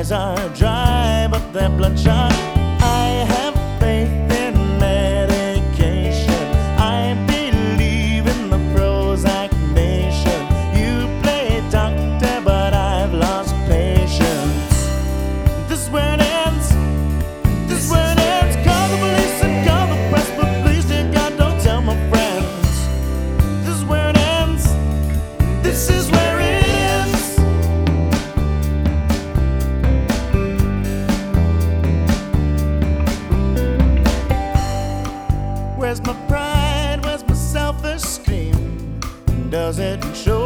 eyes are dry, but they're bloodshot. I have faith in medication. I believe in the Prozac nation. You play doctor, but I've lost patience. This is where it ends. This is where it ends. Call the police and call the press, but please, dear God, don't tell my friends. This is where it ends. This is where it ends. Where's my pride? Where's my self-esteem? Does it show?